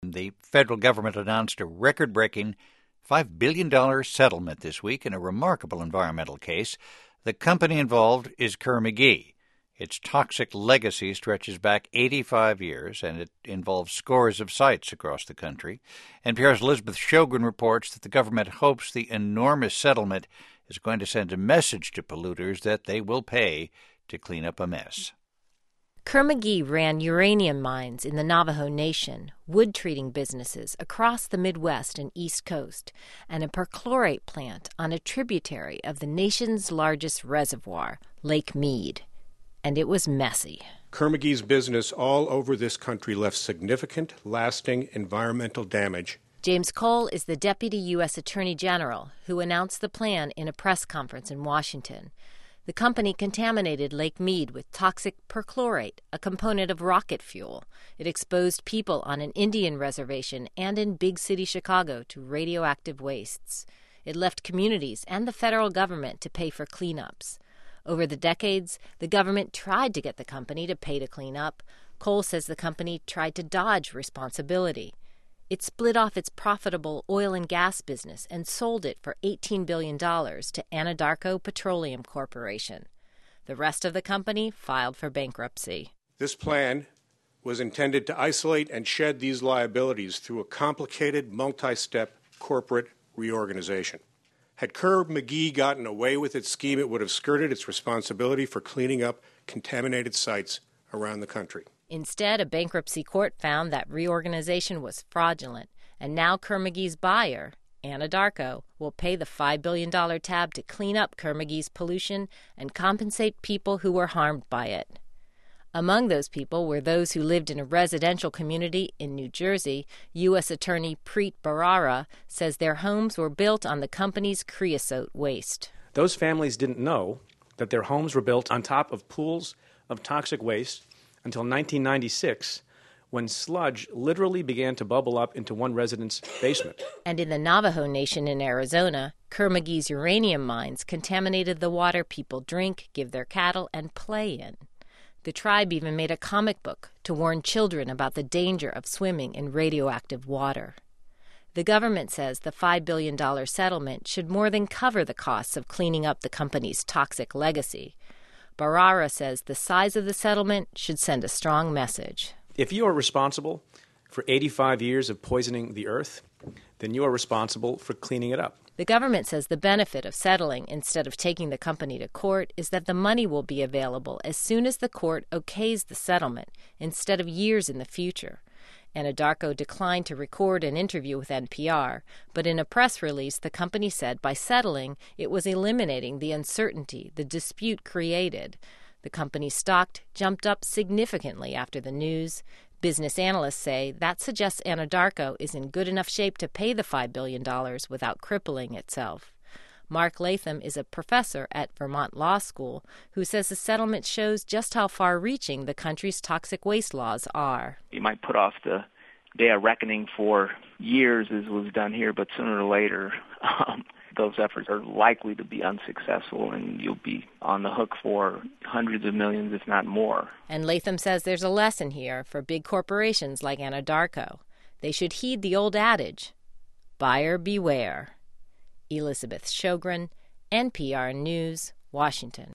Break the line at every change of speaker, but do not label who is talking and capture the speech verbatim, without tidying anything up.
time, the federal government announced a record-breaking five billion dollars settlement this week in a remarkable environmental case. The company involved is Kerr-McGee. Its toxic legacy stretches back eighty-five years, and it involves scores of sites across the country. N P R's Elizabeth Sjogren reports that the government hopes the enormous settlement is going to send a message to polluters that they will pay to clean up a mess.
Kerr-McGee ran uranium mines in the Navajo Nation, wood-treating businesses across the Midwest and East Coast, and a perchlorate plant on a tributary of the nation's largest reservoir, Lake Mead. And it was messy.
Kerr-McGee's business all over this country left significant, lasting environmental damage.
James Cole is the Deputy U S Attorney General who announced the plan in a press conference in Washington. The company contaminated Lake Mead with toxic perchlorate, a component of rocket fuel. It exposed people on an Indian reservation and in big city Chicago to radioactive wastes. It left communities and the federal government to pay for cleanups. Over the decades, the government tried to get the company to pay to clean up. Cole says the company tried to dodge responsibility. It split off its profitable oil and gas business and sold it for eighteen billion dollars to Anadarko Petroleum Corporation. The rest of the company filed for bankruptcy.
This plan was intended to isolate and shed these liabilities through a complicated, multi-step corporate reorganization. Had Kerr-McGee gotten away with its scheme, it would have skirted its responsibility for cleaning up contaminated sites around the country.
Instead, a bankruptcy court found that reorganization was fraudulent, and now Kerr-McGee's buyer, Anadarko, will pay the five billion dollars tab to clean up Kerr-McGee's pollution and compensate people who were harmed by it. Among those people were those who lived in a residential community in New Jersey. U S Attorney Preet Bharara says their homes were built on the company's creosote waste.
Those families didn't know that their homes were built on top of pools of toxic waste until nineteen ninety-six, when sludge literally began to bubble up into one resident's basement.
And in the Navajo Nation in Arizona, Kerr-McGee's uranium mines contaminated the water people drink, give their cattle, and play in. The tribe even made a comic book to warn children about the danger of swimming in radioactive water. The government says the five billion dollars settlement should more than cover the costs of cleaning up the company's toxic legacy. Bharara says the size of the settlement should send a strong message.
If you are responsible for eighty-five years of poisoning the earth, then you are responsible for cleaning it up.
The government says the benefit of settling instead of taking the company to court is that the money will be available as soon as the court okays the settlement, instead of years in the future. Anadarko declined to record an interview with N P R, but in a press release, the company said by settling, it was eliminating the uncertainty the dispute created. The company's stock jumped up significantly after the news. Business analysts say that suggests Anadarko is in good enough shape to pay the five billion dollars without crippling itself. Mark Latham is a professor at Vermont Law School who says the settlement shows just how far-reaching the country's toxic waste laws are.
You might put off the day of reckoning for years, as was done here, but sooner or later um, those efforts are likely to be unsuccessful, and you'll be on the hook for hundreds of millions, if not more.
And Latham says there's a lesson here for big corporations like Anadarko. They should heed the old adage, buyer beware. Elizabeth Sjogren, N P R News, Washington.